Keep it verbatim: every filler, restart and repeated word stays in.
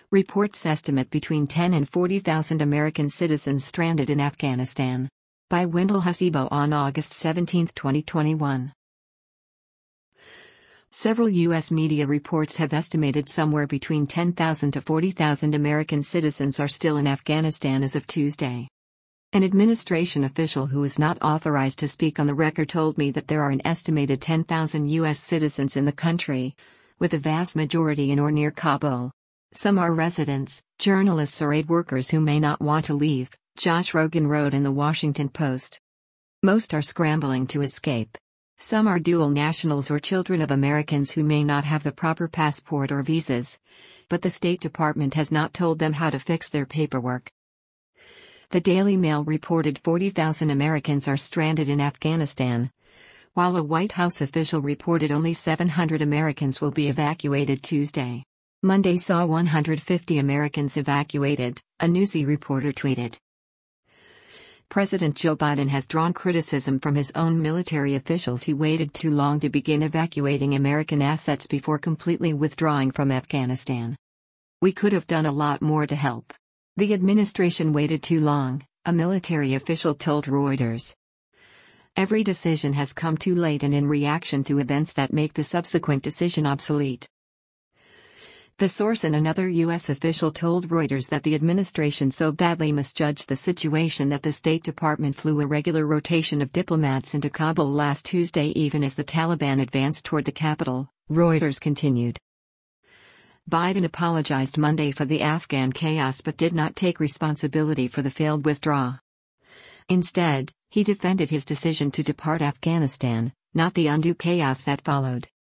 Reports estimate between ten and forty thousand American citizens stranded in Afghanistan. By Wendell Hasebo on August seventeenth, twenty twenty-one. Several U S media reports have estimated somewhere between ten thousand to forty thousand American citizens are still in Afghanistan as of Tuesday. An administration official who is not authorized to speak on the record told me that there are an estimated ten thousand U S citizens in the country, with the vast majority in or near Kabul. Some are residents, journalists or aid workers who may not want to leave, Josh Rogan wrote in the Washington Post. Most are scrambling to escape. Some are dual nationals or children of Americans who may not have the proper passport or visas, but the State Department has not told them how to fix their paperwork. The Daily Mail reported forty thousand Americans are stranded in Afghanistan, while a White House official reported only seven hundred Americans will be evacuated Tuesday. Monday saw one hundred fifty Americans evacuated, a Newsy reporter tweeted. President Joe Biden has drawn criticism from his own military officials. He waited too long to begin evacuating American assets before completely withdrawing from Afghanistan. We could have done a lot more to help. The administration waited too long, a military official told Reuters. Every decision has come too late and in reaction to events that make the subsequent decision obsolete. The source and another U S official told Reuters that the administration so badly misjudged the situation that the State Department flew a regular rotation of diplomats into Kabul last Tuesday even as the Taliban advanced toward the capital, Reuters continued. Biden apologized Monday for the Afghan chaos but did not take responsibility for the failed withdrawal. Instead, he defended his decision to depart Afghanistan, not the undue chaos that followed.